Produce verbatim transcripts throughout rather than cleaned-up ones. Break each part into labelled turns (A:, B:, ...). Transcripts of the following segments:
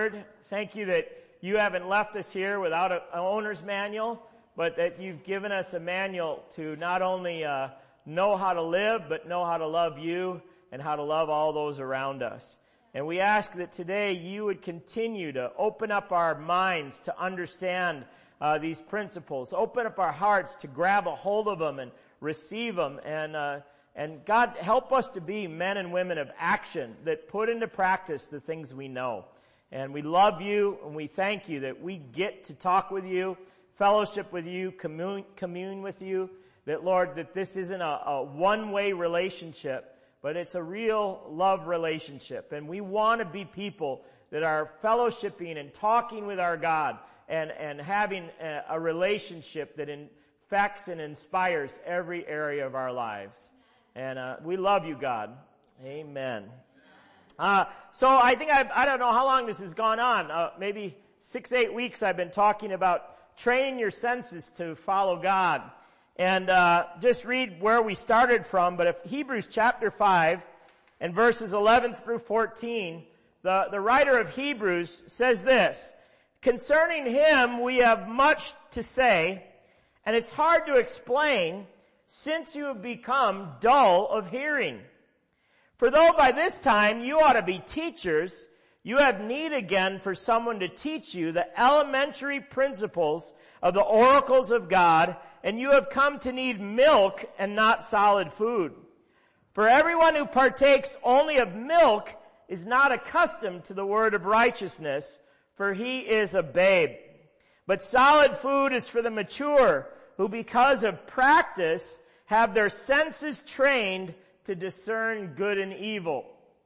A: word. Thank you that you haven't left us here without a, an owner's manual, but that you've given us a manual to not only uh, know how to live, but know how to love you and how to love all those around us. And we ask that today you would continue to open up our minds to understand uh, these principles. Open up our hearts to grab a hold of them and receive them. And, uh, and God, help us to be men and women of action that put into practice the things we know. And we love you, and we thank you that we get to talk with you, fellowship with you, commune, commune with you. That, Lord, that this isn't a, a one-way relationship, but it's a real love relationship. And we want to be people that are fellowshipping and talking with our God and, and having a, a relationship that infects and inspires every area of our lives. And uh, we love you, God. Amen. Uh, so I think I've, I don't know how long this has gone on. Uh, maybe six, eight weeks I've been talking about training your senses to follow God. And, uh, just read where we started from, but if Hebrews chapter five and verses eleven through fourteen, the, the writer of Hebrews says this: concerning him we have much to say, and it's hard to explain since you have become dull of hearing. For though by this time you ought to be teachers, you have need again for someone to teach you the elementary principles of the oracles of God, and you have come to need milk and not solid food. For everyone who partakes only of milk is not accustomed to the word of righteousness, for he is a babe. But solid food is for the mature, who because of practice have their senses trained to discern good and evil.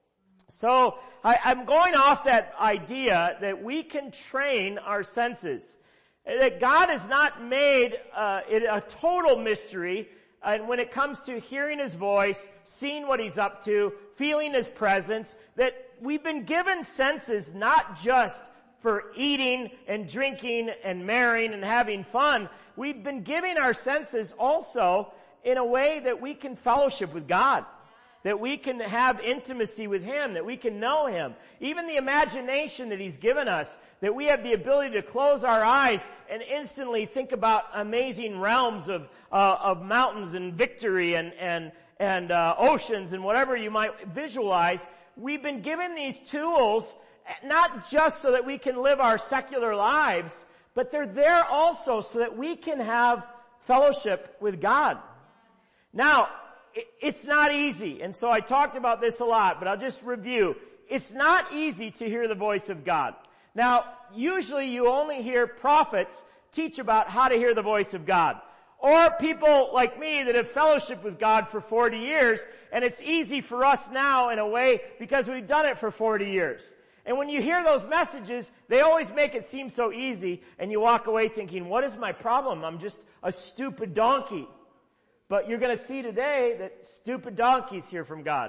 A: So I, I'm going off that idea that we can train our senses. That God has not made uh, it a total mystery, and when it comes to hearing his voice, seeing what he's up to, feeling his presence, that we've been given senses not just for eating and drinking and marrying and having fun. We've been giving our senses also in a way that we can fellowship with God, that we can have intimacy with him, that we can know him. Even the imagination that he's given us, that we have the ability to close our eyes and instantly think about amazing realms of uh, of mountains and victory and and and uh, oceans and whatever you might visualize. We've been given these tools not just so that we can live our secular lives, but they're there also so that we can have fellowship with God. Now, it's not easy, and so I talked about this a lot, but I'll just review. It's not easy to hear the voice of God. Now, usually you only hear prophets teach about how to hear the voice of God. Or people like me that have fellowshiped with God for forty years, and it's easy for us now in a way because we've done it for forty years. And when you hear those messages, they always make it seem so easy, and you walk away thinking, what is my problem? I'm just a stupid donkey. But you're going to see today that stupid donkeys hear from God.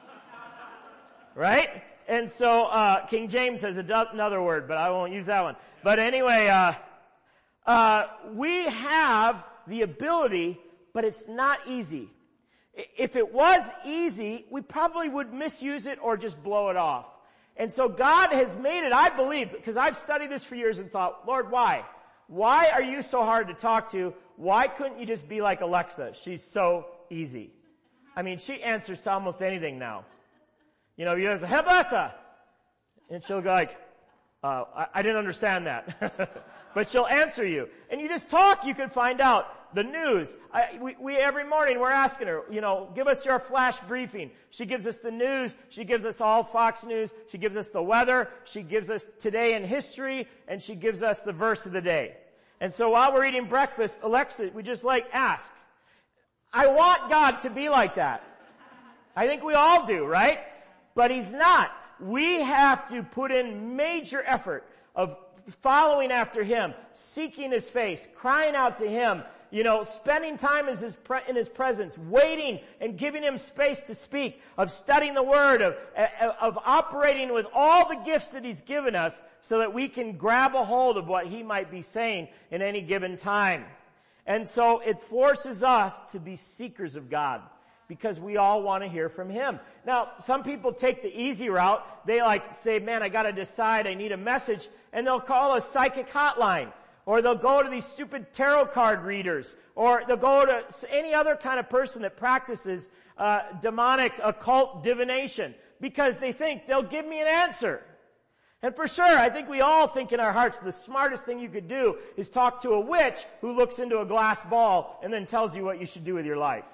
A: Right? And so, uh, King James has a do- another word, but I won't use that one. But anyway, uh, uh, we have the ability, but it's not easy. If it was easy, we probably would misuse it or just blow it off. And so God has made it, I believe, because I've studied this for years and thought, Lord, why? Why are you so hard to talk to? Why couldn't you just be like Alexa? She's so easy. I mean, she answers to almost anything now. You know, you just, hey, Alexa! And she'll go like, uh, I, I didn't understand that. But she'll answer you. And you just talk, you can find out the news. I, we, we, every morning we're asking her, you know, give us your flash briefing. She gives us the news. She gives us all Fox News. She gives us the weather. She gives us today in history. And she gives us the verse of the day. And so while we're eating breakfast, Alexa, we just like ask. I want God to be like that. I think we all do, right? But he's not. We have to put in major effort of following after him, seeking his face, crying out to him, you know, spending time in his, pre- in his presence, waiting and giving him space to speak, of studying the word, of, of operating with all the gifts that he's given us so that we can grab a hold of what he might be saying in any given time. And so it forces us to be seekers of God, because we all want to hear from him. Now, some people take the easy route. They like say, man, I gotta decide, I need a message, and they'll call a psychic hotline. Or they'll go to these stupid tarot card readers. Or they'll go to any other kind of person that practices uh, demonic occult divination. Because they think they'll give me an answer. And for sure, I think we all think in our hearts the smartest thing you could do is talk to a witch who looks into a glass ball and then tells you what you should do with your life.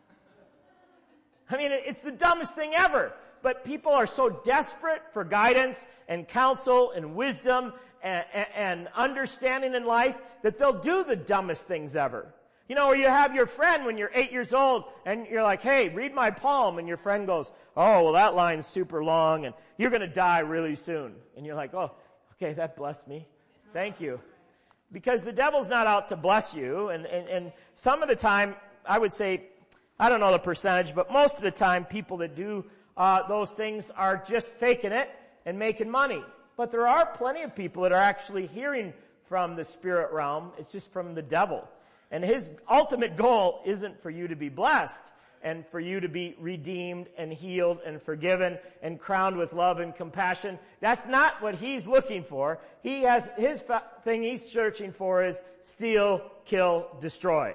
A: I mean, it's the dumbest thing ever. But people are so desperate for guidance and counsel and wisdom and, and, and understanding in life that they'll do the dumbest things ever. You know, or you have your friend when you're eight years old and you're like, hey, read my palm. And your friend goes, oh, well, that line's super long and you're going to die really soon. And you're like, oh, okay, that blessed me. Thank you. Because the devil's not out to bless you. And, and, and some of the time, I would say, I don't know the percentage, but most of the time people that do uh, those things are just faking it and making money. But there are plenty of people that are actually hearing from the spirit realm. It's just from the devil. And his ultimate goal isn't for you to be blessed and for you to be redeemed and healed and forgiven and crowned with love and compassion. That's not what he's looking for. He has, his fa- thing he's searching for is steal, kill, destroy.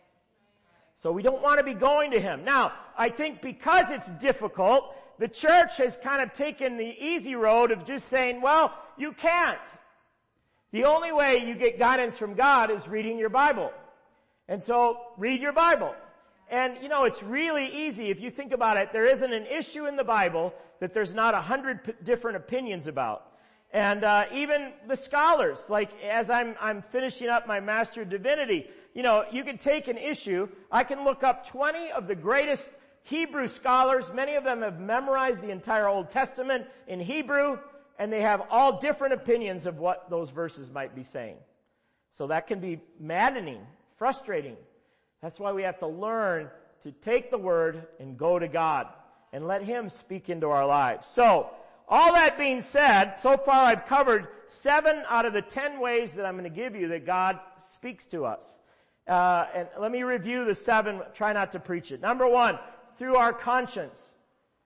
A: So we don't want to be going to him. Now, I think because it's difficult, the church has kind of taken the easy road of just saying, well, you can't. The only way you get guidance from God is reading your Bible. And so, read your Bible. And, you know, it's really easy. If you think about it, there isn't an issue in the Bible that there's not a hundred p- different opinions about. And, uh, even the scholars, like, as I'm, I'm finishing up my Master of Divinity, you know, you can take an issue. I can look up twenty of the greatest Hebrew scholars. Many of them have memorized the entire Old Testament in Hebrew, and they have all different opinions of what those verses might be saying. So that can be maddening. Frustrating. That's why we have to learn to take the word and go to God and let him speak into our lives. So, all that being said, so far I've covered seven out of the ten ways that I'm going to give you that God speaks to us. Uh, and let me review the seven, try not to preach it. Number one, through our conscience.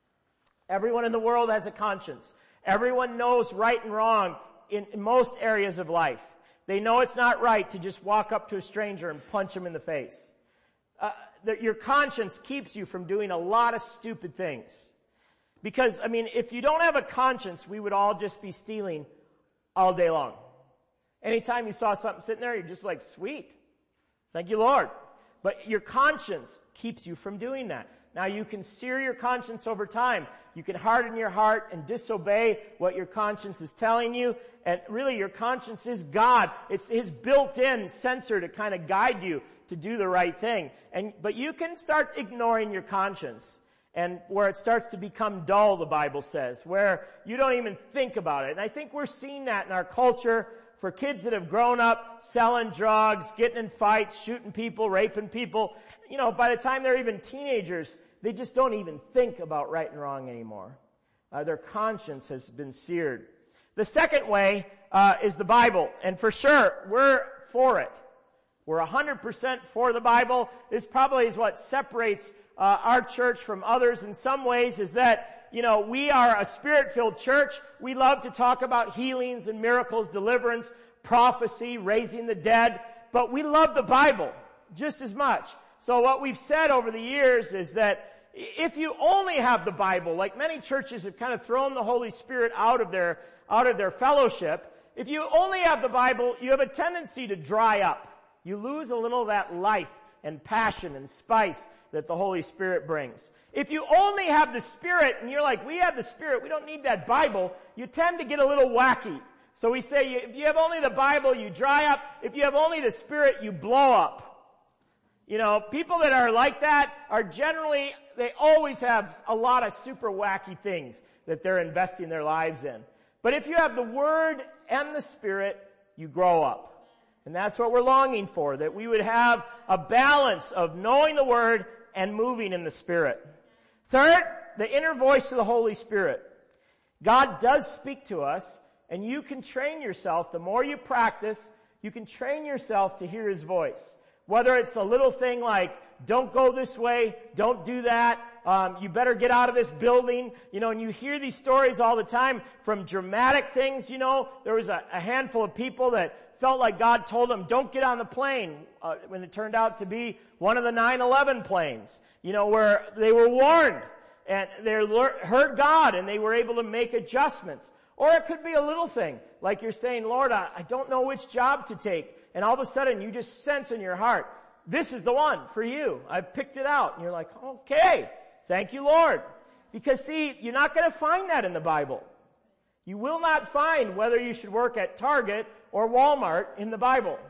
A: Everyone in the world has a conscience. Everyone knows right and wrong in, in most areas of life. They know it's not right to just walk up to a stranger and punch him in the face. Uh, that your conscience keeps you from doing a lot of stupid things. Because, I mean, if you don't have a conscience, we would all just be stealing all day long. Anytime you saw something sitting there, you're just like, sweet. Thank you, Lord. But your conscience keeps you from doing that. Now you can sear your conscience over time. You can harden your heart and disobey what your conscience is telling you. And really your conscience is God. It's his built-in sensor to kind of guide you to do the right thing. And, but you can start ignoring your conscience. And where it starts to become dull, the Bible says, where you don't even think about it. And I think we're seeing that in our culture for kids that have grown up selling drugs, getting in fights, shooting people, raping people. You know, by the time they're even teenagers, they just don't even think about right and wrong anymore. Uh, their conscience has been seared. The second way uh, is the Bible. And for sure, we're for it. We're one hundred percent for the Bible. This probably is what separates uh, our church from others in some ways, is that, you know, we are a spirit-filled church. We love to talk about healings and miracles, deliverance, prophecy, raising the dead. But we love the Bible just as much. So what we've said over the years is that if you only have the Bible, like many churches have kind of thrown the Holy Spirit out of their, out of their fellowship, if you only have the Bible, you have a tendency to dry up. You lose a little of that life and passion and spice that the Holy Spirit brings. If you only have the Spirit and you're like, we have the Spirit, we don't need that Bible, you tend to get a little wacky. So we say, if you have only the Bible, you dry up. If you have only the Spirit, you blow up. You know, people that are like that are generally, they always have a lot of super wacky things that they're investing their lives in. But if you have the Word and the Spirit, you grow up. And that's what we're longing for, that we would have a balance of knowing the Word and moving in the Spirit. Third, the inner voice of the Holy Spirit. God does speak to us, and you can train yourself. The more you practice, you can train yourself to hear His voice. Whether it's a little thing like don't go this way, don't do that, um, you better get out of this building, you know, and you hear these stories all the time from dramatic things, you know. There was a, a handful of people that felt like God told them, don't get on the plane, uh, when it turned out to be one of the nine eleven planes, you know, where they were warned and they heard God and they were able to make adjustments. Or it could be a little thing, like you're saying, Lord, I, I don't know which job to take. And all of a sudden you just sense in your heart, this is the one for you. I've picked it out. And you're like, okay, thank you, Lord. Because see, you're not going to find that in the Bible. You will not find whether you should work at Target or Walmart in the Bible.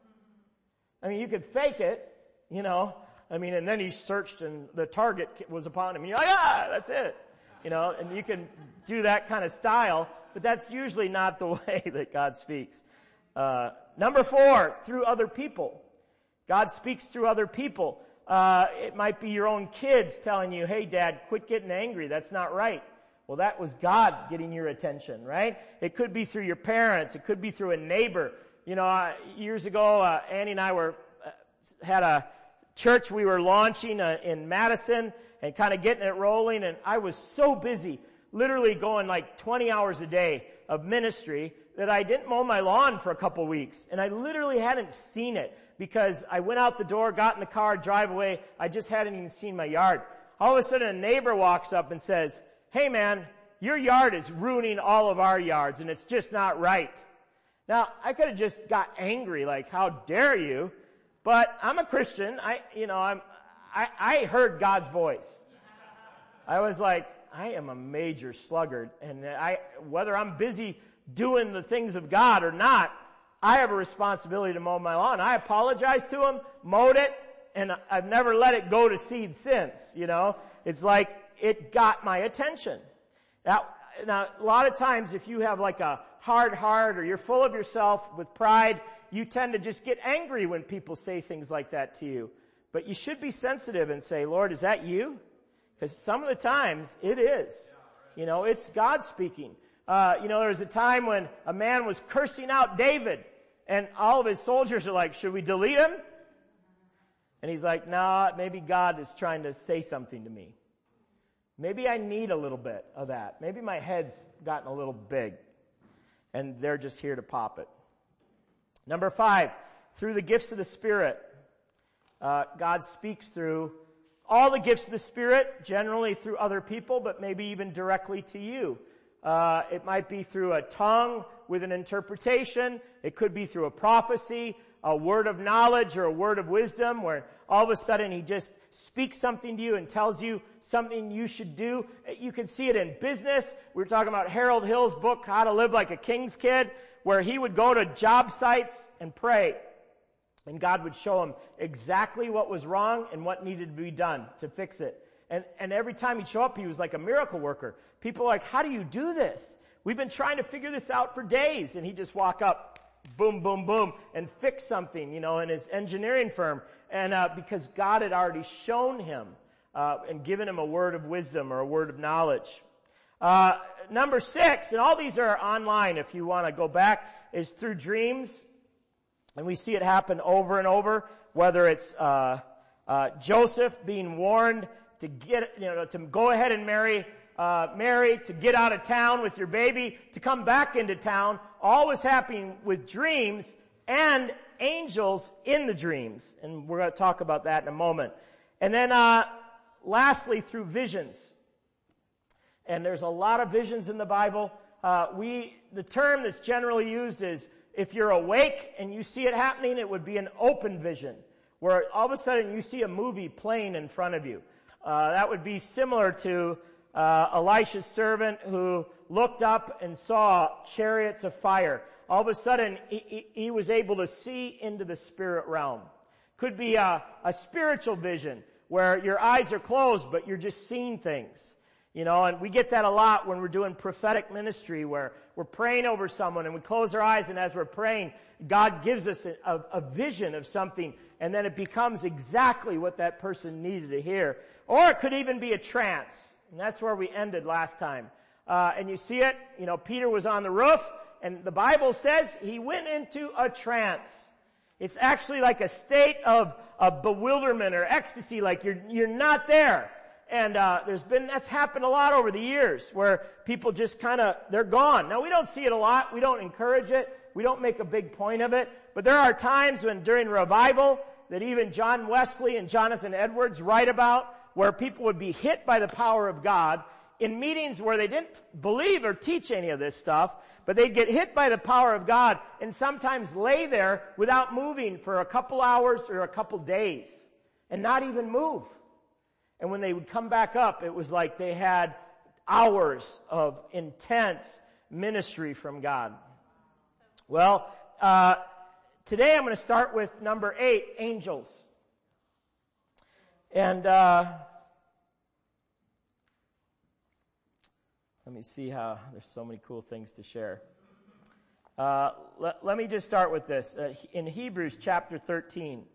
A: I mean, you could fake it, you know. I mean, and then he searched and the target was upon him. And you're like, ah, that's it. You know, and you can do that kind of style, but that's usually not the way that God speaks. Uh, number four, through other people. God speaks through other people. Uh, it might be your own kids telling you, hey, Dad, quit getting angry. That's not right. Well, that was God getting your attention, right? It could be through your parents. It could be through a neighbor. You know, uh, years ago, uh, Annie and I were, uh, had a church we were launching uh, in Madison and kind of getting it rolling, and I was so busy, literally going like twenty hours a day of ministry, that I didn't mow my lawn for a couple weeks, and I literally hadn't seen it because I went out the door, got in the car, drive away. I just hadn't even seen my yard. All of a sudden, a neighbor walks up and says, hey man, your yard is ruining all of our yards, and it's just not right. Now, I could have just got angry, like, how dare you? But I'm a Christian. I, you know, I'm, I, I heard God's voice. I was like, I am a major sluggard, and I, whether I'm busy doing the things of God or not, I have a responsibility to mow my lawn. I apologized to him, mowed it, and I've never let it go to seed since, you know. It's like it got my attention. Now, now, a lot of times if you have like a hard heart or you're full of yourself with pride, you tend to just get angry when people say things like that to you. But you should be sensitive and say, Lord, is that you? Because some of the times it is. You know, it's God speaking. Uh, you know, there was a time when a man was cursing out David, and all of his soldiers are like, should we delete him? And he's like, nah, maybe God is trying to say something to me. Maybe I need a little bit of that. Maybe my head's gotten a little big, and they're just here to pop it. Number five, through the gifts of the Spirit. Uh, God speaks through all the gifts of the Spirit, generally through other people, but maybe even directly to you. Uh, it might be through a tongue with an interpretation. It could be through a prophecy, a word of knowledge, or a word of wisdom, where all of a sudden he just speaks something to you and tells you something you should do. You can see it in business. We were talking about Harold Hill's book, How to Live Like a King's Kid, where he would go to job sites and pray. And God would show him exactly what was wrong and what needed to be done to fix it. And, and every time he'd show up, he was like a miracle worker. People are like, how do you do this? We've been trying to figure this out for days. And he'd just walk up, boom, boom, boom, and fix something, you know, in his engineering firm. And uh, because God had already shown him uh, and given him a word of wisdom or a word of knowledge. Uh, number six, and all these are online if you want to go back, is through dreams. And we see it happen over and over, whether it's uh, uh, Joseph being warned to get, you know, to go ahead and marry uh, Mary, to get out of town with your baby, to come back into town. All was happening with dreams and angels in the dreams. And we're going to talk about that in a moment. And then uh, lastly, through visions. And there's a lot of visions in the Bible. Uh, we, the term that's generally used is, if you're awake and you see it happening, it would be an open vision, where all of a sudden you see a movie playing in front of you. Uh, that would be similar to uh, Elisha's servant who looked up and saw chariots of fire. All of a sudden, he, he, he was able to see into the spirit realm. Could be a, a spiritual vision where your eyes are closed, but you're just seeing things. You know, and we get that a lot when we're doing prophetic ministry, where we're praying over someone and we close our eyes, and as we're praying, God gives us a, a, a vision of something, and then it becomes exactly what that person needed to hear. Or it could even be a trance, and that's where we ended last time. Uh, and you see it, you know, Peter was on the roof, and the Bible says he went into a trance. It's actually like a state of, of bewilderment or ecstasy, like you're, you're not there. And, uh, there's been, that's happened a lot over the years where people just kind of, they're gone. Now we don't see it a lot. We don't encourage it. We don't make a big point of it. But there are times when during revival that even John Wesley and Jonathan Edwards write about where people would be hit by the power of God in meetings where they didn't believe or teach any of this stuff, but they'd get hit by the power of God and sometimes lay there without moving for a couple hours or a couple days and not even move. And when they would come back up, it was like they had hours of intense ministry from God. Well, uh, today I'm going to start with number eight, angels. And, uh, let me see how, there's so many cool things to share. Uh, let, let me just start with this. Uh, in Hebrews chapter thirteen,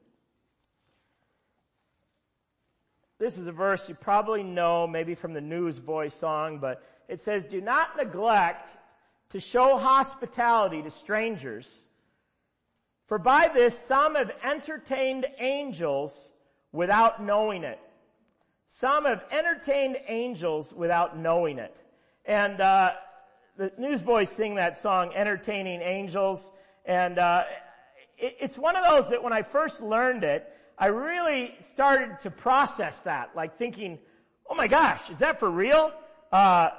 A: this is a verse you probably know, maybe from the Newsboy song, but it says, "Do not neglect to show hospitality to strangers, for by this some have entertained angels without knowing it." Some have entertained angels without knowing it. And uh the Newsboys sing that song, Entertaining Angels, and uh it, it's one of those that when I first learned it, I really started to process that, like thinking, oh my gosh, is that for real? Uh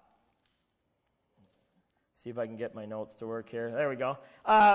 A: see if I can get my notes to work here. There we go. Uh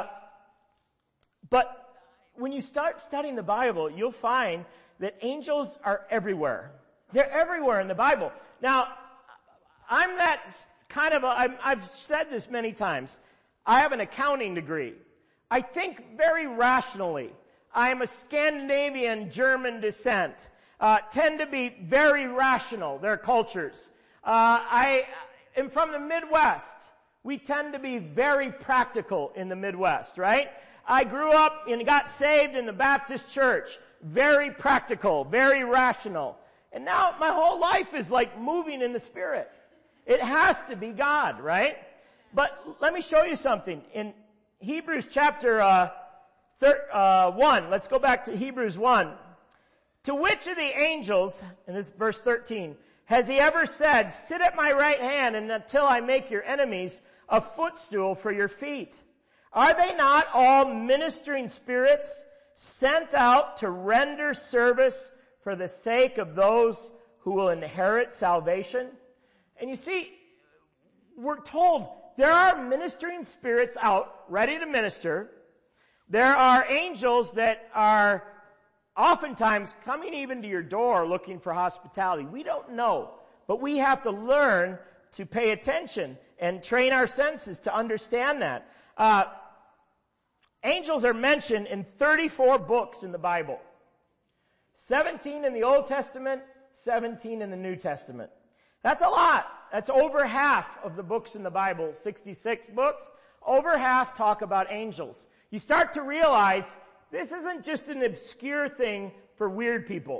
A: but when you start studying the Bible, you'll find that angels are everywhere. They're everywhere in the Bible. Now, I'm that kind of a, I'm, I've said this many times. I have an accounting degree. I think very rationally. I am a Scandinavian German descent. Uh, tend to be very rational, their cultures. Uh, I am from the Midwest. We tend to be very practical in the Midwest, right? I grew up and got saved in the Baptist church. Very practical, very rational. And now my whole life is like moving in the Spirit. It has to be God, right? But let me show you something. In Hebrews chapter uh, thir- uh, one, let's go back to Hebrews one. "To which of the angels," in this verse thirteen, "has he ever said, 'Sit at my right hand and until I make your enemies a footstool for your feet'? Are they not all ministering spirits sent out to render service for the sake of those who will inherit salvation?" And you see, we're told there are ministering spirits out ready to minister. There are angels that are oftentimes coming even to your door looking for hospitality. We don't know, but we have to learn to pay attention and train our senses to understand that. Uh, angels are mentioned in thirty-four books in the Bible. seventeen in the Old Testament, seventeen in the New Testament. That's a lot. That's over half of the books in the Bible, sixty-six books. Over half talk about angels. You start to realize this isn't just an obscure thing for weird people.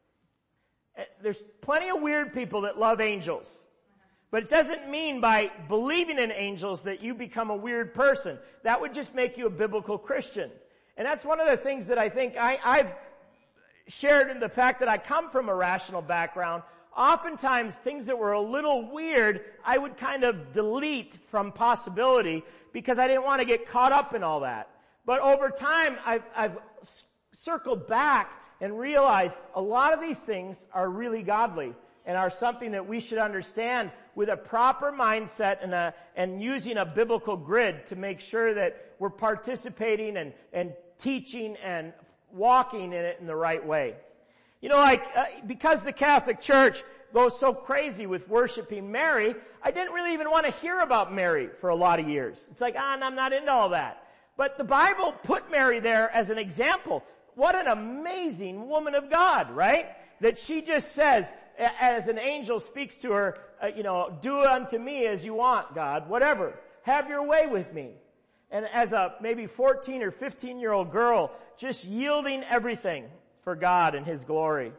A: There's plenty of weird people that love angels. But it doesn't mean by believing in angels that you become a weird person. That would just make you a biblical Christian. And that's one of the things that I think I, I've shared in the fact that I come from a rational background. Oftentimes, things that were a little weird, I would kind of delete from possibility because I didn't want to get caught up in all that. But over time, I've, I've circled back and realized a lot of these things are really godly and are something that we should understand with a proper mindset and a, and using a biblical grid to make sure that we're participating and, and teaching and walking in it in the right way. You know, like, uh, because the Catholic Church goes so crazy with worshiping Mary, I didn't really even want to hear about Mary for a lot of years. It's like, ah, I'm not into all that. But the Bible put Mary there as an example. What an amazing woman of God, right? That she just says, as an angel speaks to her, uh, you know, do unto me as you want, God, whatever. Have your way with me. And as a maybe fourteen or fifteen year old girl, just yielding everything for God and His glory.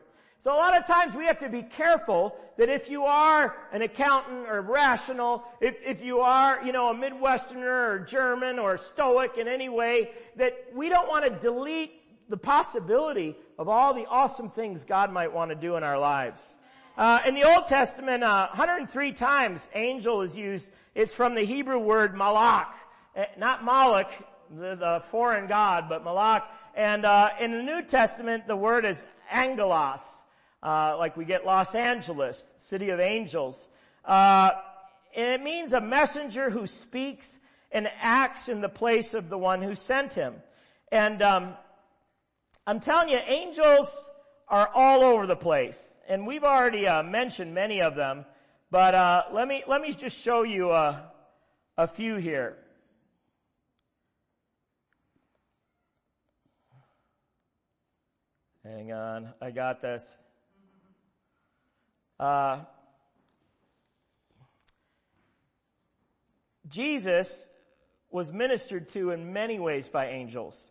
A: So a lot of times we have to be careful that if you are an accountant or rational, if, if you are, you know, a Midwesterner or German or Stoic in any way, that we don't want to delete the possibility of all the awesome things God might want to do in our lives. Uh, in the Old Testament, uh, one hundred three times angel is used. It's from the Hebrew word malach, uh, not Moloch, the, the foreign god, but malach. And uh, in the New Testament, the word is angelos. Uh, like we get Los Angeles, city of angels. Uh, and it means a messenger who speaks and acts in the place of the one who sent him. And um, I'm telling you, angels are all over the place. And we've already uh, mentioned many of them. But uh, let me let me just show you uh, a few here. Hang on, I got this. Uh, Jesus was ministered to in many ways by angels.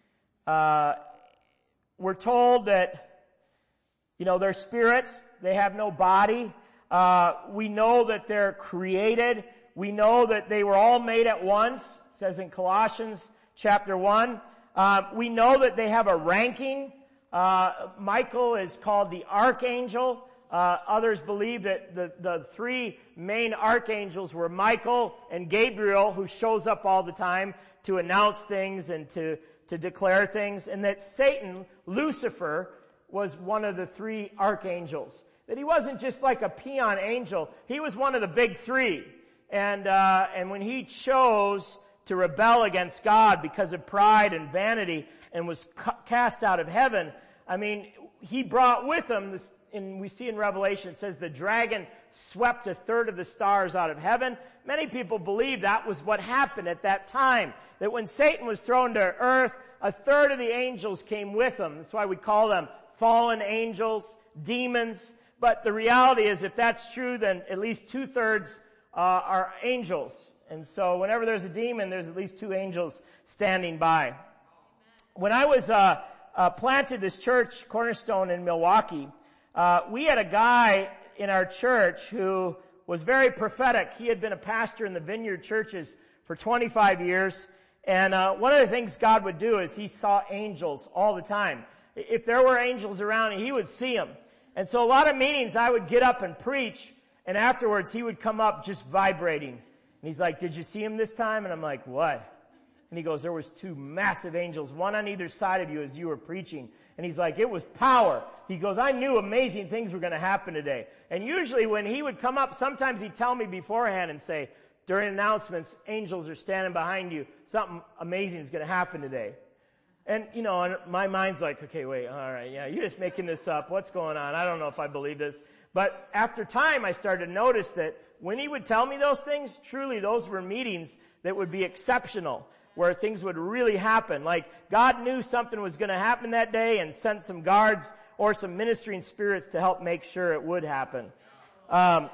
A: Uh, we're told that, you know, they're spirits. They have no body. Uh, we know that they're created. We know that they were all made at once. It says in Colossians chapter one. Uh, we know that they have a ranking. Uh, Michael is called the archangel. Uh, others believe that the, the three main archangels were Michael and Gabriel, who shows up all the time to announce things and to, to declare things, and that Satan, Lucifer, was one of the three archangels. That he wasn't just like a peon angel, he was one of the big three. And, uh, and when he chose to rebel against God because of pride and vanity and was ca- cast out of heaven, I mean, he brought with him this, and we see in Revelation, it says the dragon swept a third of the stars out of heaven. Many people believe that was what happened at that time. That when Satan was thrown to earth, a third of the angels came with him. That's why we call them fallen angels, demons. But the reality is, if that's true, then at least two-thirds uh, are angels. And so whenever there's a demon, there's at least two angels standing by. When I was uh, uh planted this church, Cornerstone, in Milwaukee, Uh, we had a guy in our church who was very prophetic. He had been a pastor in the Vineyard churches for twenty-five years. And uh, one of the things God would do is he saw angels all the time. If there were angels around, he would see them. And so a lot of meetings I would get up and preach, and afterwards he would come up just vibrating. And he's like, "Did you see him this time?" And I'm like, "What?" And he goes, "There was two massive angels, one on either side of you as you were preaching." And he's like, "It was power." He goes, "I knew amazing things were going to happen today." And usually when he would come up, sometimes he'd tell me beforehand and say, during announcements, "Angels are standing behind you. Something amazing is going to happen today." And, you know, and my mind's like, okay, wait, all right, yeah, you're just making this up. What's going on? I don't know if I believe this. But after time, I started to notice that when he would tell me those things, truly those were meetings that would be exceptional, where things would really happen. Like God knew something was going to happen that day and sent some guards or some ministering spirits to help make sure it would happen. Um,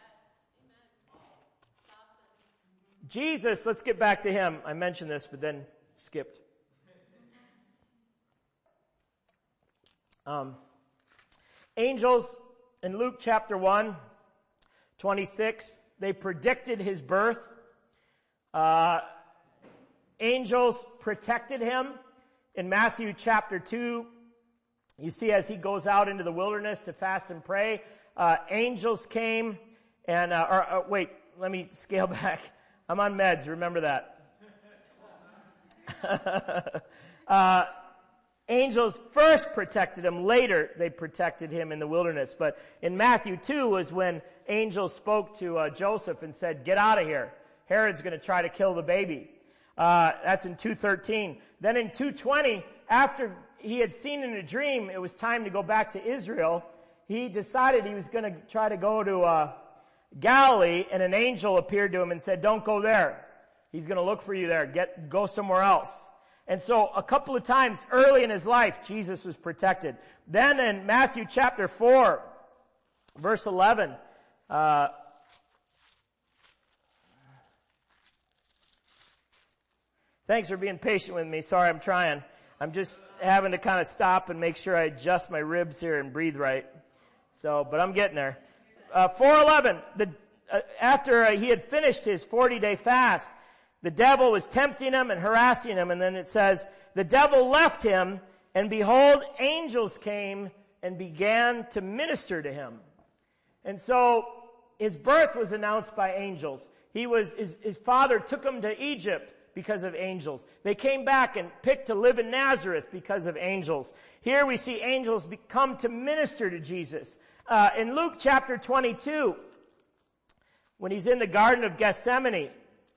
A: Jesus, let's get back to him. I mentioned this, but then skipped. Um, angels in Luke chapter one, twenty-six, they predicted his birth. Uh, Angels protected him. In Matthew chapter two, you see as he goes out into the wilderness to fast and pray, uh, angels came and, uh, or, or wait, let me scale back. I'm on meds, remember that. uh, angels first protected him. Later, they protected him in the wilderness. But in Matthew two was when angels spoke to uh, Joseph and said, "Get out of here. Herod's going to try to kill the baby." Uh, that's in two thirteen. Then in two twenty, after he had seen in a dream it was time to go back to Israel, he decided he was going to try to go to uh, Galilee, and an angel appeared to him and said, "Don't go there. He's going to look for you there. Get go somewhere else." And so a couple of times early in his life, Jesus was protected. Then in Matthew chapter four, verse eleven, uh, thanks for being patient with me. Sorry, I'm trying. I'm just having to kind of stop and make sure I adjust my ribs here and breathe right. So, but I'm getting there. Uh, four eleven, the, uh, after uh, he had finished his forty-day fast, the devil was tempting him and harassing him, and then it says, the devil left him, and behold, angels came and began to minister to him. And so, his birth was announced by angels. He was, his, his father took him to Egypt because of angels. They came back and picked to live in Nazareth because of angels. Here we see angels be, come to minister to Jesus. Uh, in Luke chapter twenty-two, when he's in the Garden of Gethsemane,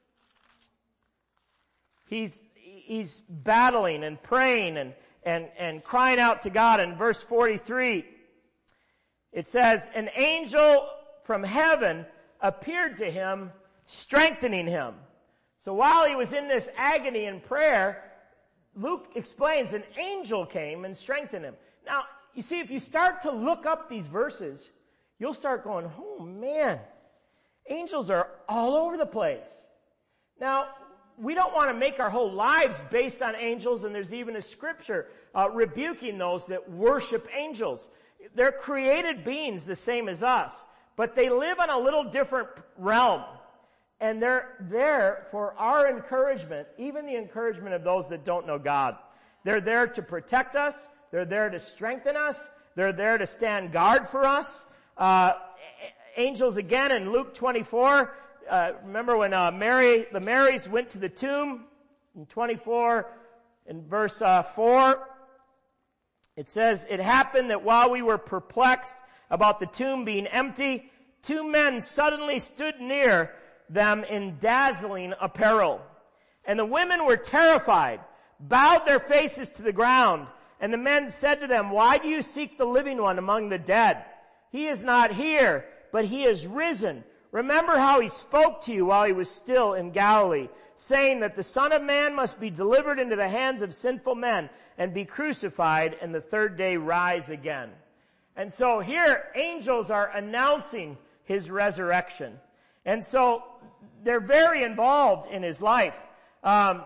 A: he's, he's battling and praying and, and, and crying out to God. In verse forty-three, it says, an angel from heaven appeared to him, strengthening him. So while he was in this agony and prayer, Luke explains an angel came and strengthened him. Now, you see, if you start to look up these verses, you'll start going, oh man, angels are all over the place. Now, we don't want to make our whole lives based on angels, and there's even a scripture uh, rebuking those that worship angels. They're created beings the same as us, but they live on a little different realm. And they're there for our encouragement, even the encouragement of those that don't know God. They're there to protect us. They're there to strengthen us. They're there to stand guard for us. Uh, angels again in Luke twenty-four. Uh, remember when uh, Mary, the Marys went to the tomb in twenty-four, in verse uh, four. It says, it happened that while we were perplexed about the tomb being empty, two men suddenly stood near them in dazzling apparel. And the women were terrified, bowed their faces to the ground. And the men said to them, why do you seek the living one among the dead? He is not here, but he is risen. Remember how he spoke to you while he was still in Galilee, saying that the Son of Man must be delivered into the hands of sinful men and be crucified and the third day rise again. And so here, angels are announcing his resurrection. And so they're very involved in his life. Um,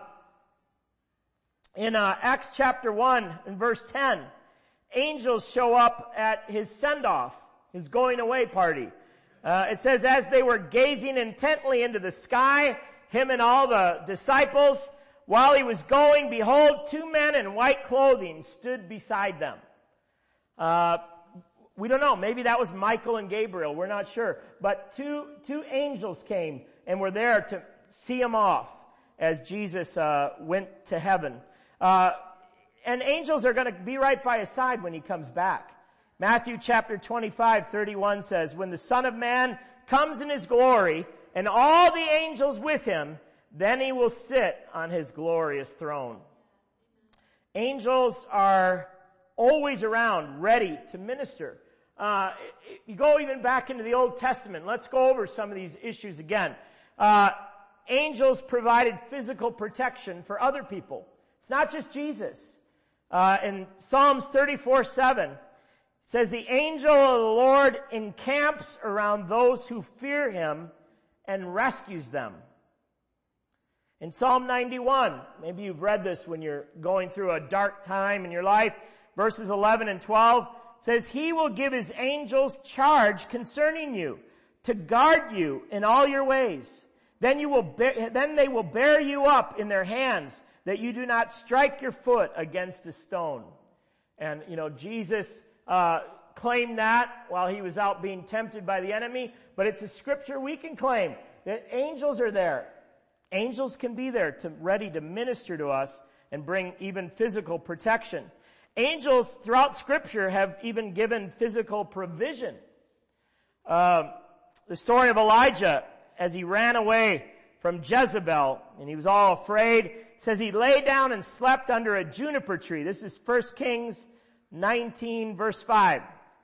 A: in uh, Acts chapter one and verse ten, angels show up at his send-off, his going away party. Uh, it says, as they were gazing intently into the sky, him and all the disciples, while he was going, behold, two men in white clothing stood beside them. Uh, we don't know. Maybe that was Michael and Gabriel. We're not sure. But two, two angels came and were there to see him off as Jesus, uh, went to heaven. Uh, and angels are going to be right by his side when he comes back. Matthew chapter twenty-five, thirty-one says, when the Son of Man comes in his glory and all the angels with him, then he will sit on his glorious throne. Angels are always around, ready to minister. Uh, you go even back into the Old Testament. Let's go over some of these issues again. Uh, angels provided physical protection for other people. It's not just Jesus. Uh, in Psalms thirty-four seven, it says, the angel of the Lord encamps around those who fear him and rescues them. In Psalm ninety-one, maybe you've read this when you're going through a dark time in your life, verses eleven and twelve, it says, he will give his angels charge concerning you, to guard you in all your ways. Then you will bear, then they will bear you up in their hands, that you do not strike your foot against a stone. And, you know, Jesus uh claimed that while he was out being tempted by the enemy, but it's a scripture we can claim that angels are there. Angels can be there to ready to minister to us and bring even physical protection. Angels throughout scripture have even given physical provision. Uh, the story of Elijah as he ran away from Jezebel and he was all afraid, it says he lay down and slept under a juniper tree. This is First Kings nineteen verse five.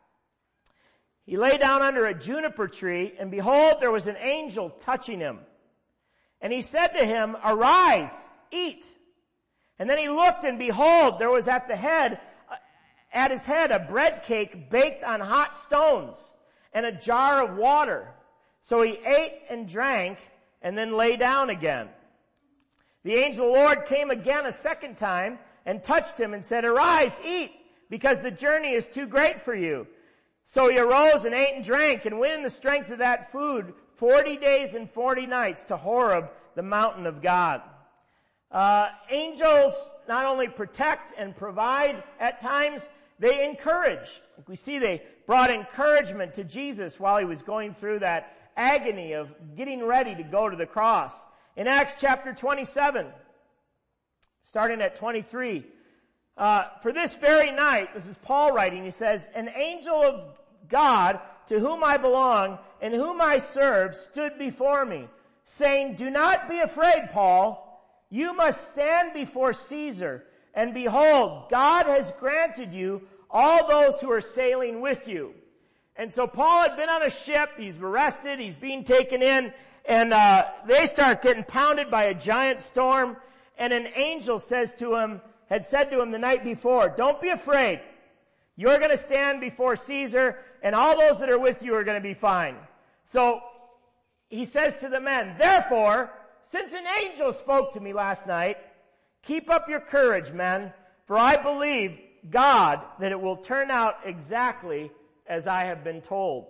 A: He lay down under a juniper tree, and behold, there was an angel touching him. And he said to him, arise, eat. And then he looked, and behold, there was at the head, at his head, a bread cake baked on hot stones, and a jar of water. So he ate and drank, and then lay down again. The angel of the Lord came again a second time, and touched him and said, "Arise, eat, because the journey is too great for you." So he arose and ate and drank and went in the strength of that food forty days and forty nights to Horeb, the mountain of God. Uh, angels not only protect and provide at times, they encourage. Like we see they brought encouragement to Jesus while he was going through that agony of getting ready to go to the cross. In Acts chapter twenty-seven, starting at twenty-three, uh, for this very night, this is Paul writing, he says, "An angel of God to whom I belong and whom I serve stood before me, saying, 'Do not be afraid, Paul. You must stand before Caesar, and behold, God has granted you all those who are sailing with you.'" And so Paul had been on a ship, he's arrested, he's being taken in, and uh they start getting pounded by a giant storm, and an angel says to him, had said to him the night before, "Don't be afraid. You're going to stand before Caesar, and all those that are with you are going to be fine." So he says to the men, "Therefore, since an angel spoke to me last night, keep up your courage, men, for I believe God that it will turn out exactly as I have been told."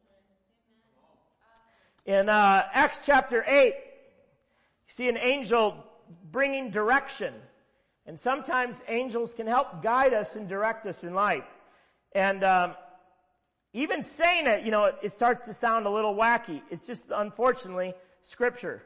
A: In uh, Acts chapter eight, you see an angel bringing direction. And sometimes angels can help guide us and direct us in life. And um, even saying it, you know, it, it starts to sound a little wacky. It's just, unfortunately, Scripture.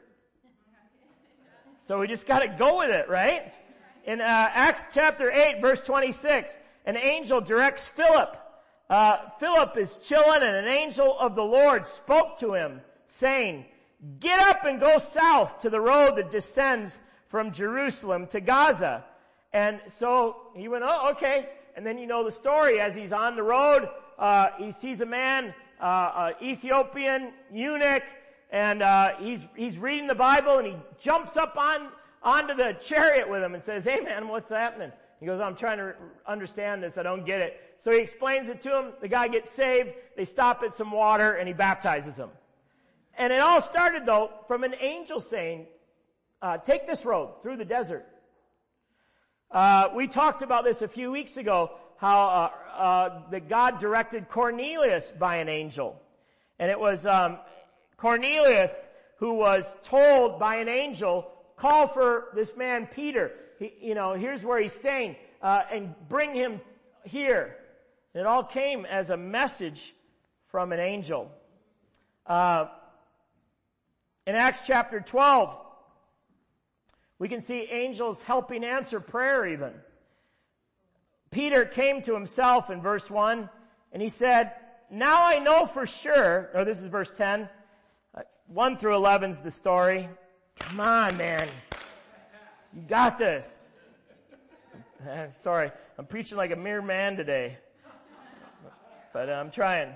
A: So we just got to go with it, right? In uh, Acts chapter eight, verse twenty-six, an angel directs Philip. Uh, Philip is chilling, and an angel of the Lord spoke to him, saying, "Get up and go south to the road that descends from Jerusalem to Gaza." And so he went, "Oh, okay." And then you know the story. As he's on the road, uh, he sees a man, uh, an Ethiopian eunuch, and uh, he's he's reading the Bible, and he jumps up on onto the chariot with him and says, "Hey, man, what's happening?" He goes, "I'm trying to understand this. I don't get it." So he explains it to him. The guy gets saved. They stop at some water, and he baptizes him. And it all started, though, from an angel saying, uh, "Take this road through the desert." Uh, we talked about this a few weeks ago, how uh, uh, that God directed Cornelius by an angel. And it was um, Cornelius who was told by an angel, "Call for this man Peter. He, you know, here's where he's staying, uh, and bring him here." And it all came as a message from an angel. Uh, in Acts chapter twelve, we can see angels helping answer prayer even. Peter came to himself in verse one, and he said, "Now I know for sure," or this is verse ten, uh, one through eleven is the story. Come on, man. You got this. Uh, sorry, I'm preaching like a mere man today. But uh, I'm trying.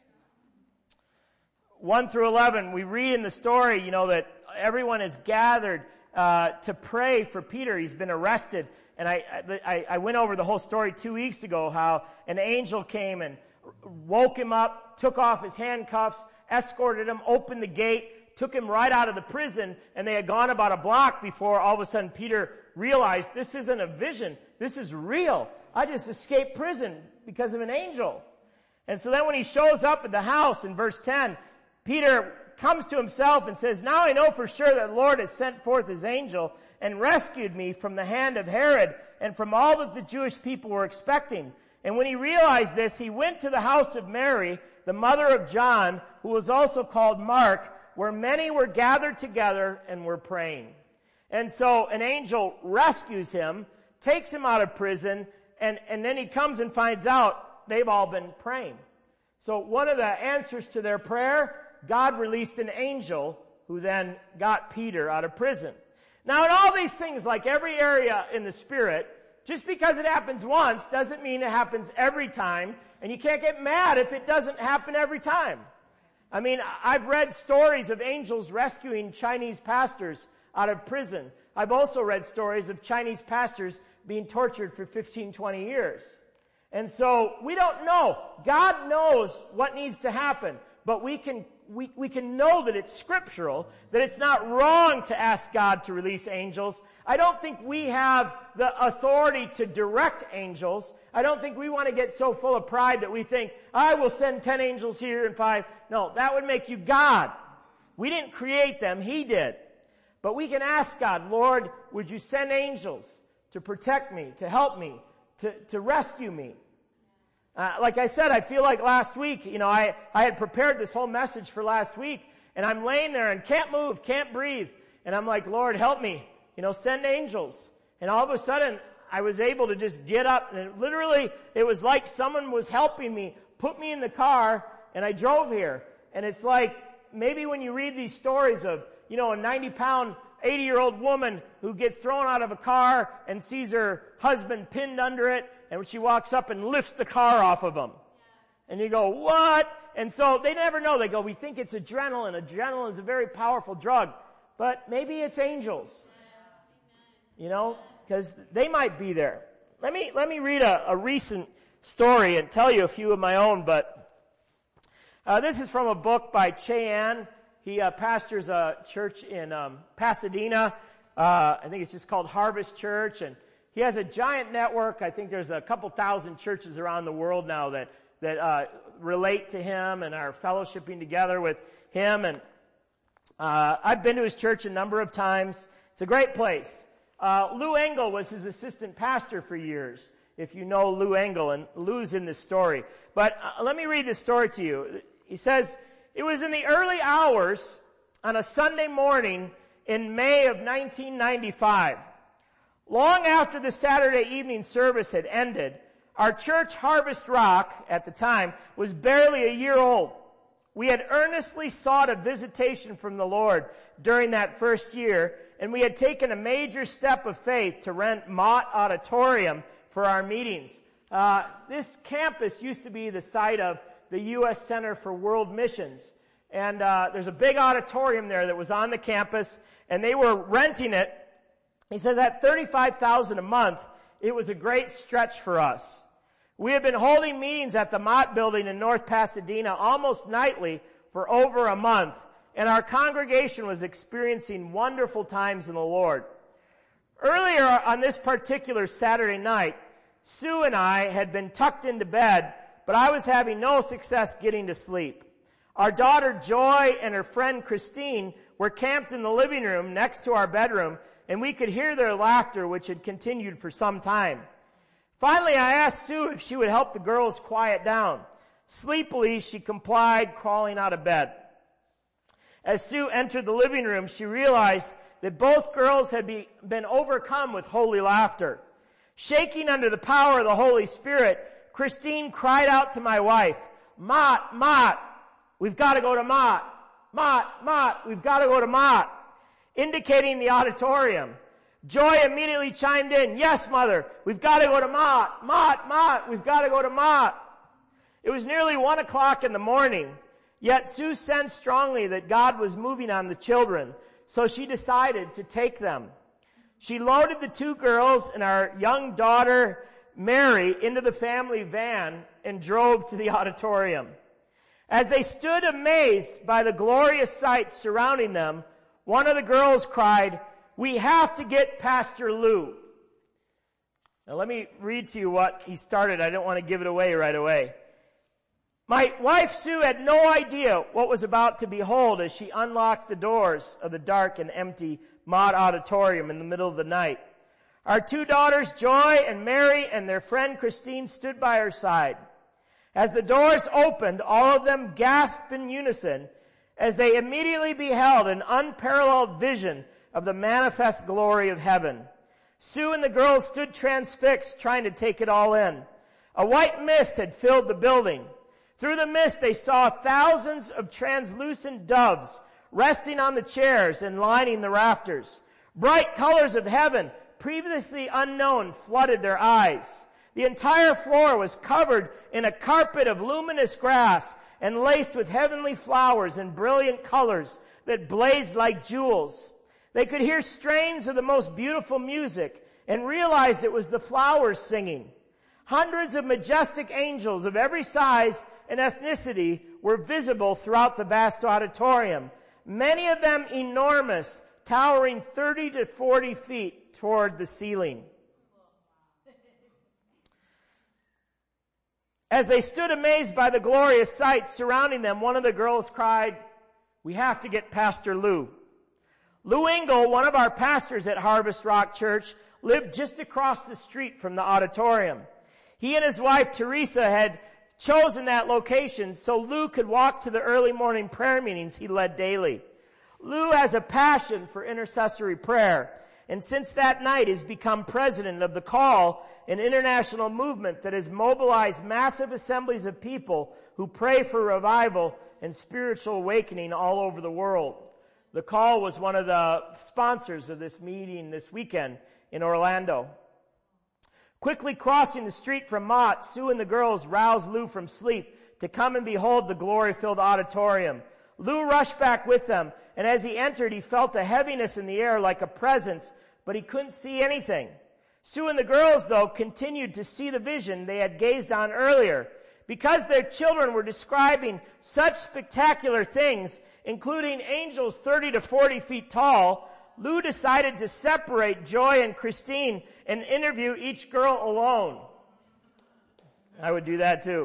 A: one through eleven, we read in the story, you know, that everyone is gathered uh, to pray for Peter. He's been arrested. And I, I, I went over the whole story two weeks ago, how an angel came and woke him up, took off his handcuffs, escorted him, opened the gate, took him right out of the prison, and they had gone about a block before all of a sudden Peter realized, this isn't a vision, this is real. I just escaped prison because of an angel. And so then when he shows up at the house in verse ten, Peter comes to himself and says, "Now I know for sure that the Lord has sent forth his angel and rescued me from the hand of Herod and from all that the Jewish people were expecting." And when he realized this, he went to the house of Mary, the mother of John, who was also called Mark, where many were gathered together and were praying. And so an angel rescues him, takes him out of prison, and, and then he comes and finds out they've all been praying. So one of the answers to their prayer, God released an angel who then got Peter out of prison. Now in all these things, like every area in the Spirit, just because it happens once doesn't mean it happens every time, and you can't get mad if it doesn't happen every time. I mean, I've read stories of angels rescuing Chinese pastors out of prison. I've also read stories of Chinese pastors being tortured for fifteen, twenty years. And so we don't know. God knows what needs to happen, but we can we, we can know that it's scriptural, that it's not wrong to ask God to release angels. I don't think we have the authority to direct angels. I don't think we want to get so full of pride that we think, I will send ten angels here and five. No, that would make you God. We didn't create them. He did. But we can ask God, Lord, would you send angels to protect me, to help me, to, to rescue me? Uh, like I said, I feel like last week, you know, I, I had prepared this whole message for last week, and I'm laying there and can't move, can't breathe. And I'm like, Lord, help me. You know, send angels. And all of a sudden, I was able to just get up, and it literally, it was like someone was helping me, put me in the car, and I drove here. And it's like, maybe when you read these stories of, you know, a ninety pound, eighty year old woman who gets thrown out of a car and sees her husband pinned under it, and she walks up and lifts the car off of him. And you go, what? And so they never know. They go, we think it's adrenaline. Adrenaline is a very powerful drug. But maybe it's angels. You know, because they might be there. Let me, let me read a, a recent story and tell you a few of my own, but uh, this is from a book by Che-Ann. He uh, pastors a church in um, Pasadena. Uh, I think it's just called Harvest Church, and he has a giant network. I think there's a couple thousand churches around the world now that that uh, relate to him and are fellowshipping together with him. And uh, I've been to his church a number of times. It's a great place. Uh, Lou Engle was his assistant pastor for years, if you know Lou Engle, and Lou's in this story. But uh, let me read this story to you. He says, it was in the early hours on a Sunday morning in May of nineteen ninety-five. Long after the Saturday evening service had ended, our church, Harvest Rock, at the time, was barely a year old. We had earnestly sought a visitation from the Lord during that first year, and we had taken a major step of faith to rent Mott Auditorium for our meetings. Uh, this campus used to be the site of the U S Center for World Missions. And uh, there's a big auditorium there that was on the campus, and they were renting it. He says at thirty-five thousand dollars a month, it was a great stretch for us. We have been holding meetings at the Mott Building in North Pasadena almost nightly for over a month, and our congregation was experiencing wonderful times in the Lord. Earlier on this particular Saturday night, Sue and I had been tucked into bed, but I was having no success getting to sleep. Our daughter Joy and her friend Christine were camped in the living room next to our bedroom, and we could hear their laughter, which had continued for some time. Finally, I asked Sue if she would help the girls quiet down. Sleepily, she complied, crawling out of bed. As Sue entered the living room, she realized that both girls had be, been overcome with holy laughter. Shaking under the power of the Holy Spirit, Christine cried out to my wife, Mott, Mott, we've got to go to Mott. Mott, Mott, we've got to go to Mott, indicating the auditorium. Joy immediately chimed in, yes, Mother, we've got to go to Mott. Mott, Mott, we've got to go to Mott. It was nearly one o'clock in the morning, yet Sue sensed strongly that God was moving on the children, so she decided to take them. She loaded the two girls and our young daughter, Mary, into the family van and drove to the auditorium. As they stood amazed by the glorious sights surrounding them, one of the girls cried, we have to get Pastor Lou. Now let me read to you what he started. I don't want to give it away right away. My wife Sue had no idea what was about to behold as she unlocked the doors of the dark and empty Mott Auditorium in the middle of the night. Our two daughters, Joy and Mary, and their friend Christine stood by her side. As the doors opened, all of them gasped in unison as they immediately beheld an unparalleled vision of the manifest glory of heaven. Sue and the girls stood transfixed, trying to take it all in. A white mist had filled the building. Through the mist, they saw thousands of translucent doves resting on the chairs and lining the rafters. Bright colors of heaven, previously unknown, flooded their eyes. The entire floor was covered in a carpet of luminous grass and laced with heavenly flowers and brilliant colors that blazed like jewels. They could hear strains of the most beautiful music and realized it was the flowers singing. Hundreds of majestic angels of every size and ethnicity were visible throughout the vast auditorium, many of them enormous, towering thirty to forty feet toward the ceiling. As they stood amazed by the glorious sight surrounding them, one of the girls cried, "We have to get Pastor Lou." Lou Engle, one of our pastors at Harvest Rock Church, lived just across the street from the auditorium. He and his wife Teresa had chosen that location so Lou could walk to the early morning prayer meetings he led daily. Lou has a passion for intercessory prayer, and since that night has become president of the Call, an international movement that has mobilized massive assemblies of people who pray for revival and spiritual awakening all over the world. The Call was one of the sponsors of this meeting this weekend in Orlando. Quickly crossing the street from Mott, Sue and the girls roused Lou from sleep to come and behold the glory-filled auditorium. Lou rushed back with them, and as he entered, he felt a heaviness in the air like a presence, but he couldn't see anything. Sue and the girls, though, continued to see the vision they had gazed on earlier. Because their children were describing such spectacular things, including angels thirty to forty feet tall, Lou decided to separate Joy and Christine and interview each girl alone. I would do that too.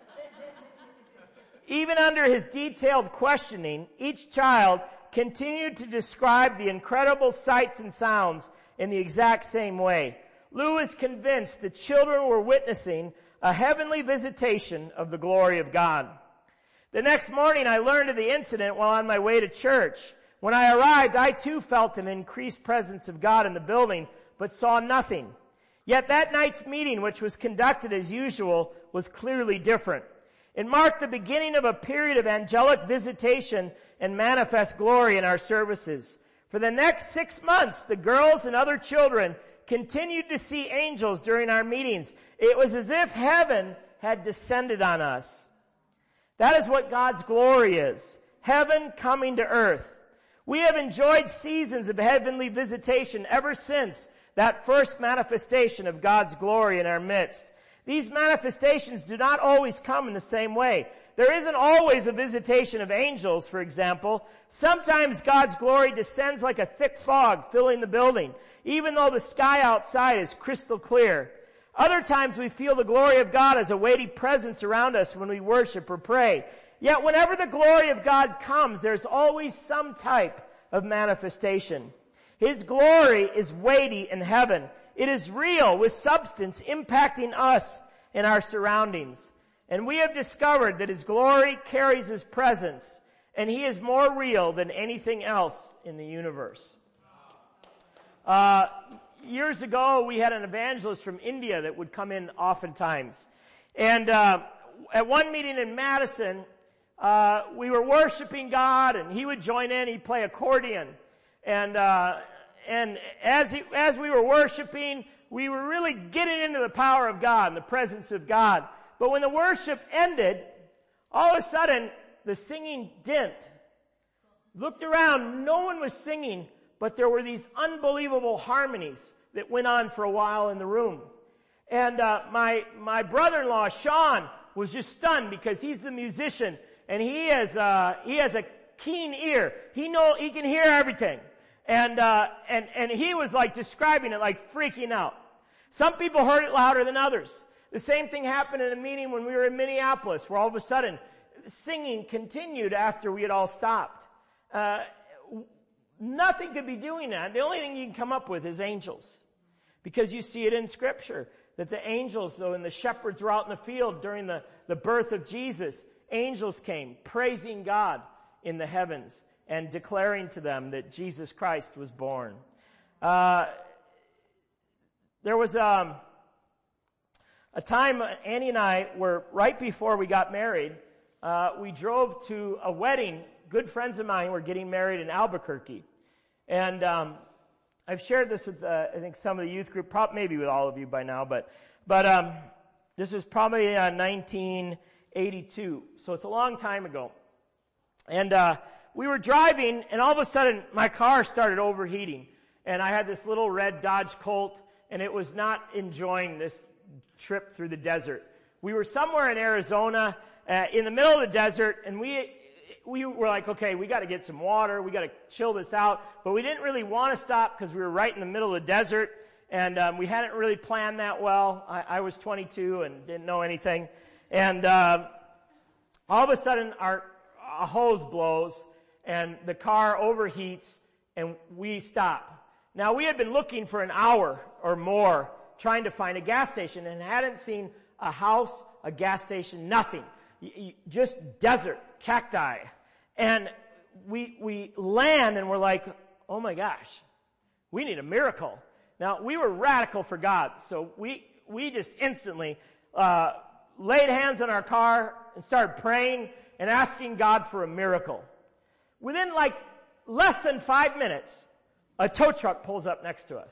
A: Even under his detailed questioning, each child continued to describe the incredible sights and sounds in the exact same way. Lou is convinced the children were witnessing a heavenly visitation of the glory of God. The next morning, I learned of the incident while on my way to church. When I arrived, I too felt an increased presence of God in the building, but saw nothing. Yet that night's meeting, which was conducted as usual, was clearly different. It marked the beginning of a period of angelic visitation and manifest glory in our services. For the next six months, the girls and other children continued to see angels during our meetings. It was as if heaven had descended on us. That is what God's glory is. Heaven coming to earth. We have enjoyed seasons of heavenly visitation ever since that first manifestation of God's glory in our midst. These manifestations do not always come in the same way. There isn't always a visitation of angels, for example. Sometimes God's glory descends like a thick fog filling the building, even though the sky outside is crystal clear. Other times we feel the glory of God as a weighty presence around us when we worship or pray. Yet whenever the glory of God comes, there's always some type of manifestation. His glory is weighty in heaven. It is real with substance impacting us and our surroundings. And we have discovered that His glory carries His presence, and He is more real than anything else in the universe. Uh, years ago, we had an evangelist from India that would come in oftentimes. And uh, at one meeting in Madison, uh, we were worshiping God, and he would join in. He'd play accordion. And uh, and as he, as we were worshiping, we were really getting into the power of God and the presence of God. But when the worship ended, all of a sudden, the singing didn't. Looked around, no one was singing, but there were these unbelievable harmonies that went on for a while in the room. And uh, my my brother-in-law, Sean, was just stunned because he's the musician, and he has uh, he has a keen ear. He know he can hear everything, and uh, and and he was like describing it like freaking out. Some people heard it louder than others. The same thing happened in a meeting when we were in Minneapolis, where all of a sudden singing continued after we had all stopped. Uh, nothing could be doing that. The only thing you can come up with is angels, because you see it in Scripture that the angels, though, and the shepherds were out in the field during the, the birth of Jesus. Angels came praising God in the heavens and declaring to them that Jesus Christ was born. Uh, there was um, a time Annie and I were, right before we got married, uh, we drove to a wedding. Good friends of mine were getting married in Albuquerque. And um, I've shared this with, uh, I think, some of the youth group, probably maybe with all of you by now, but but um, this was probably uh, nineteen eighty-two, so it's a long time ago. And uh, we were driving, and all of a sudden, my car started overheating. And I had this little red Dodge Colt, and it was not enjoying this trip through the desert. We were somewhere in Arizona. uh, in the middle of the desert, and we we were like, okay, we got to get some water, we got to chill this out, but we didn't really want to stop because we were right in the middle of the desert, and um, we hadn't really planned that well. I, I was twenty-two and didn't know anything, and uh, all of a sudden our a hose blows, and the car overheats, and we stop. Now, we had been looking for an hour or more trying to find a gas station and hadn't seen a house, a gas station, nothing. Just desert, cacti. And we, we land and we're like, oh my gosh, we need a miracle. Now, we were radical for God, so we, we just instantly, uh, laid hands on our car and started praying and asking God for a miracle. Within like less than five minutes, a tow truck pulls up next to us.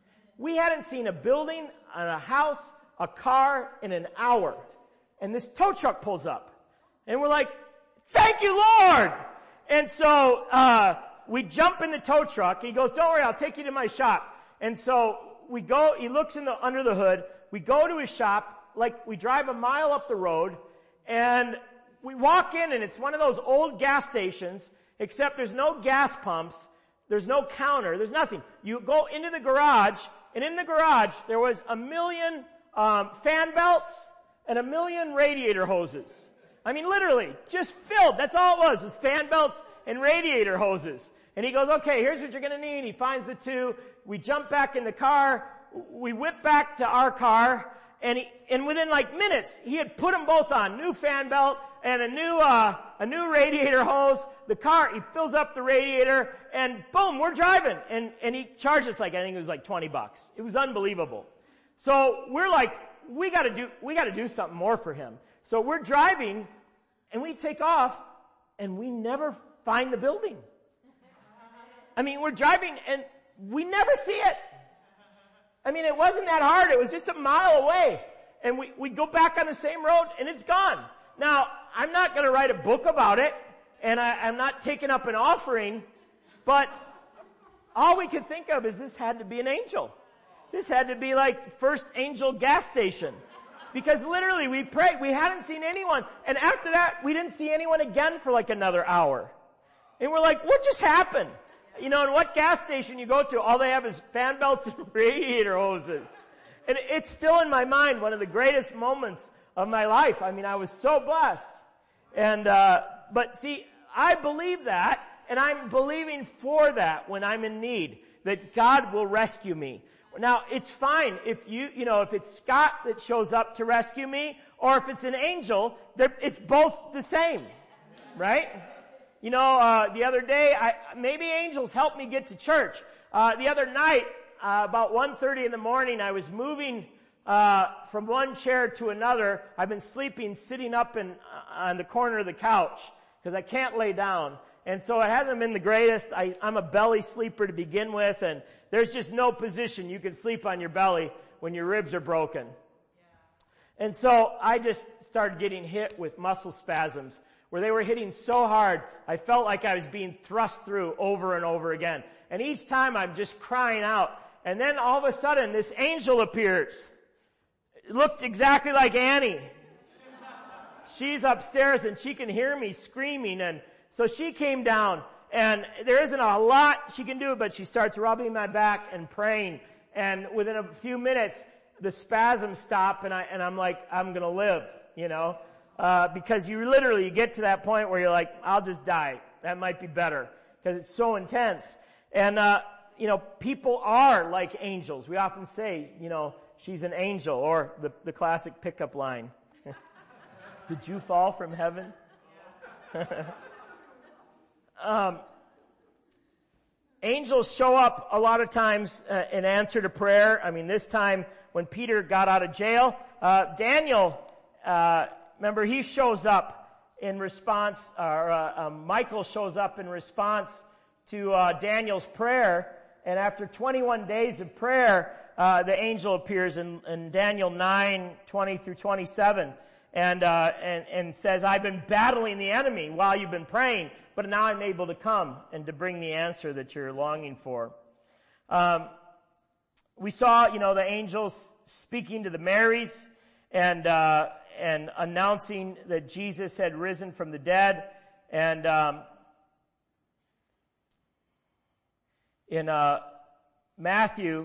A: We hadn't seen a building, a house, a car in an hour. And this tow truck pulls up. And we're like, thank you, Lord! And so, uh, we jump in the tow truck. He goes, don't worry, I'll take you to my shop. And so we go, he looks in the, under the hood. We go to his shop, like we drive a mile up the road, and we walk in, and it's one of those old gas stations, except there's no gas pumps, there's no counter, there's nothing. You go into the garage, and in the garage, there was a million um, fan belts and a million radiator hoses. I mean, literally, just filled. That's all it was, was fan belts and radiator hoses. And he goes, okay, here's what you're going to need. He finds the two. We jump back in the car. We whip back to our car. And he, and within like minutes, he had put them both on. New fan belt and a new, uh, a new radiator hose. The car, he fills up the radiator, and boom, we're driving. And, and he charged us like, I think it was like twenty bucks. It was unbelievable. So we're like, we gotta do, we gotta do something more for him. So we're driving, and we take off, and we never find the building. I mean, we're driving, and we never see it. I mean, it wasn't that hard. It was just a mile away. And we, we go back on the same road, and it's gone. Now, I'm not going to write a book about it, and I, I'm not taking up an offering, but all we could think of is this had to be an angel. This had to be like First Angel gas station. Because literally, we prayed. We hadn't seen anyone. And after that, we didn't see anyone again for like another hour. And we're like, what just happened? You know, and what gas station you go to, all they have is fan belts and radiator hoses. And it's still in my mind, one of the greatest moments of my life. I mean, I was so blessed. And, uh, but see, I believe that, and I'm believing for that when I'm in need, that God will rescue me. Now, it's fine if you, you know, if it's Scott that shows up to rescue me, or if it's an angel, it's both the same. Right? You know, uh, the other day, I, maybe angels helped me get to church. Uh, the other night, uh, about one thirty in the morning, I was moving, uh, from one chair to another. I've been sleeping, sitting up in, uh, on the corner of the couch, because I can't lay down. And so it hasn't been the greatest. I, I'm a belly sleeper to begin with, and there's just no position you can sleep on your belly when your ribs are broken. Yeah. And so I just started getting hit with muscle spasms, where they were hitting so hard, I felt like I was being thrust through over and over again. And each time I'm just crying out. And then all of a sudden, this angel appears. It looked exactly like Annie. She's upstairs and she can hear me screaming. And so she came down. And there isn't a lot she can do, but she starts rubbing my back and praying. And within a few minutes, the spasms stop, and I, and I'm like, I'm gonna live, you know? Uh, because you literally you get to that point where you're like, I'll just die. That might be better. Because it's so intense. And, uh, you know, people are like angels. We often say, you know, she's an angel, or the, the classic pickup line. Did you fall from heaven? um, angels show up a lot of times uh, in answer to prayer. I mean, this time when Peter got out of jail, uh, Daniel, uh, remember, he shows up in response, or uh, um, Michael shows up in response to uh, Daniel's prayer, and after twenty-one days of prayer, uh, the angel appears in, in Daniel nine, twenty through twenty-seven, and, uh, and, and says, I've been battling the enemy while you've been praying, but now I'm able to come and to bring the answer that you're longing for. Um, we saw, you know, the angels speaking to the Marys, and, uh, and announcing that Jesus had risen from the dead. And um, in uh, Matthew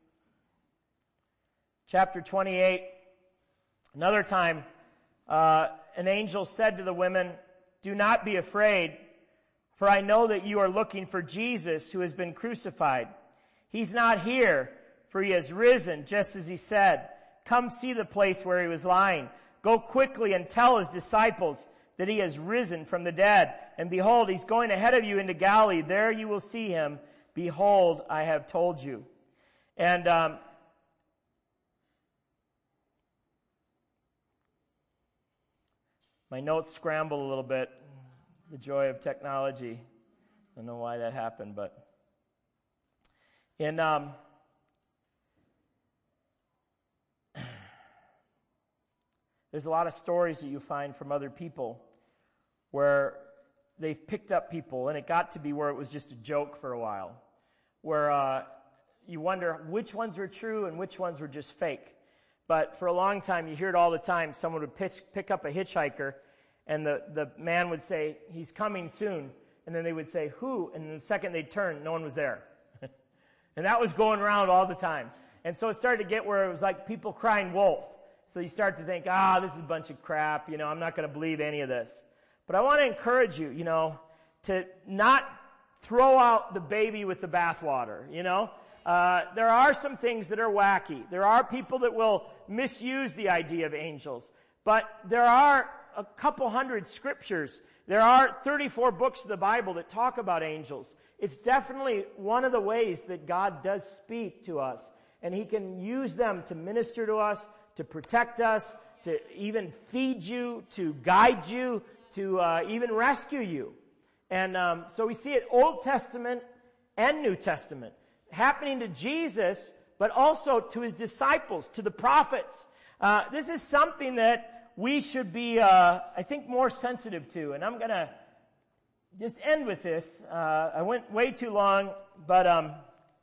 A: chapter twenty-eight, another time, uh, an angel said to the women, "Do not be afraid, for I know that you are looking for Jesus who has been crucified. He's not here, for he has risen, just as he said. Come see the place where he was lying. Go quickly and tell his disciples that he has risen from the dead. And behold, he's going ahead of you into Galilee. There you will see him. Behold, I have told you." And um, my notes scramble a little bit. The joy of technology. I don't know why that happened, but in um, there's a lot of stories that you find from other people where they've picked up people, and it got to be where it was just a joke for a while, where uh, you wonder which ones were true and which ones were just fake. But for a long time, you hear it all the time. Someone would pitch, pick up a hitchhiker, and the, the man would say, "He's coming soon." And then they would say, "Who?" And the second they'd turn, no one was there. And that was going around all the time. And so it started to get where it was like people crying wolf. So you start to think, ah, this is a bunch of crap. You know, I'm not going to believe any of this. But I want to encourage you, you know, to not throw out the baby with the bathwater, you know. Uh, there are some things that are wacky. There are people that will misuse the idea of angels. But there are a couple hundred scriptures. There are thirty-four books of the Bible that talk about angels. It's definitely one of the ways that God does speak to us. And he can use them to minister to us, to protect us, to even feed you, to guide you, to uh, even rescue you. And um, so we see it Old Testament and New Testament happening to Jesus, but also to his disciples, to the prophets. Uh, this is something that we should be, uh, I think, more sensitive to. And I'm going to just end with this. Uh, I went way too long, but um,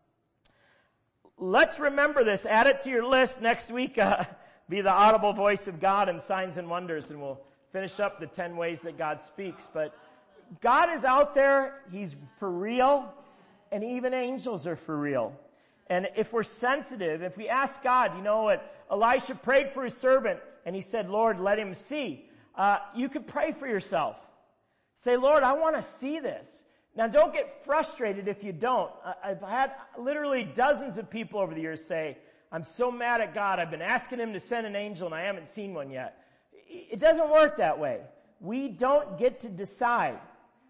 A: let's remember this. Add it to your list next week. Uh, be the audible voice of God and signs and wonders, and we'll finish up the ten ways that God speaks. But God is out there. He's for real. And even angels are for real. And if we're sensitive, if we ask God, you know what, Elisha prayed for his servant, and he said, "Lord, let him see." Uh, you could pray for yourself. Say, "Lord, I want to see this." Now, don't get frustrated if you don't. I've had literally dozens of people over the years say, "I'm so mad at God. I've been asking him to send an angel, and I haven't seen one yet." It doesn't work that way. We don't get to decide.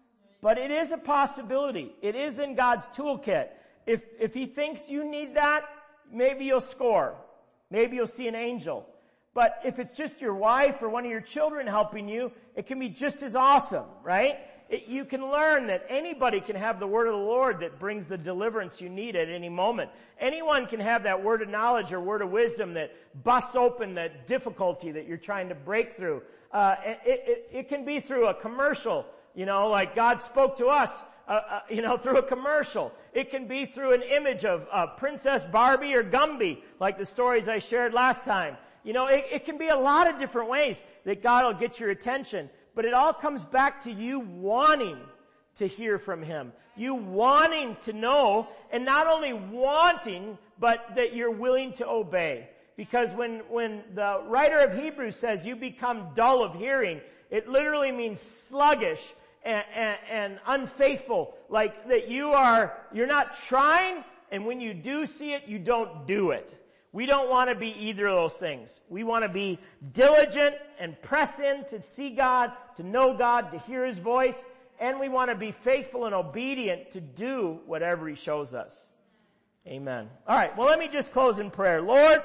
A: But it is a possibility. It is in God's toolkit. If, if he thinks you need that, maybe you'll score. Maybe you'll see an angel. But if it's just your wife or one of your children helping you, it can be just as awesome, right? It, you can learn that anybody can have the word of the Lord that brings the deliverance you need at any moment. Anyone can have that word of knowledge or word of wisdom that busts open that difficulty that you're trying to break through. Uh, it, it, it can be through a commercial. You know, like God spoke to us, uh, uh, you know, through a commercial. It can be through an image of uh, Princess Barbie or Gumby, like the stories I shared last time. You know, it, it can be a lot of different ways that God will get your attention. But it all comes back to you wanting to hear from him. You wanting to know, and not only wanting, but that you're willing to obey. Because when, when the writer of Hebrews says you become dull of hearing, it literally means sluggish and, and, and unfaithful. Like that you are, you're not trying, and when you do see it, you don't do it. We don't want to be either of those things. We want to be diligent and press in to see God, to know God, to hear his voice, and we want to be faithful and obedient to do whatever he shows us. Amen. All right, well, let me just close in prayer. Lord,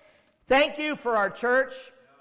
A: thank you for our church.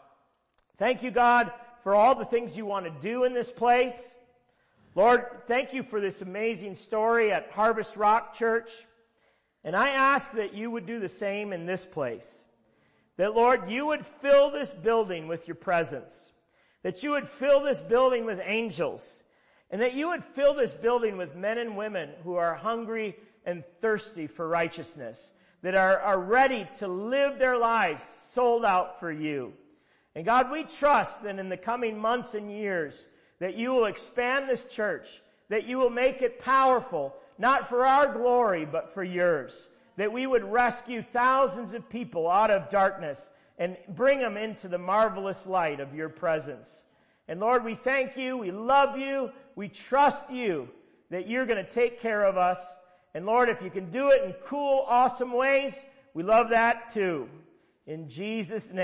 A: Thank you, God, for all the things you want to do in this place. Lord, thank you for this amazing story at Harvest Rock Church. And I ask that you would do the same in this place. That, Lord, you would fill this building with your presence. That you would fill this building with angels. And that you would fill this building with men and women who are hungry and thirsty for righteousness. That are, are ready to live their lives sold out for you. And God, we trust that in the coming months and years that you will expand this church, that you will make it powerful, not for our glory, but for yours. That we would rescue thousands of people out of darkness and bring them into the marvelous light of your presence. And Lord, we thank you, we love you, we trust you that you're going to take care of us. And Lord, if you can do it in cool, awesome ways, we love that too. In Jesus' name.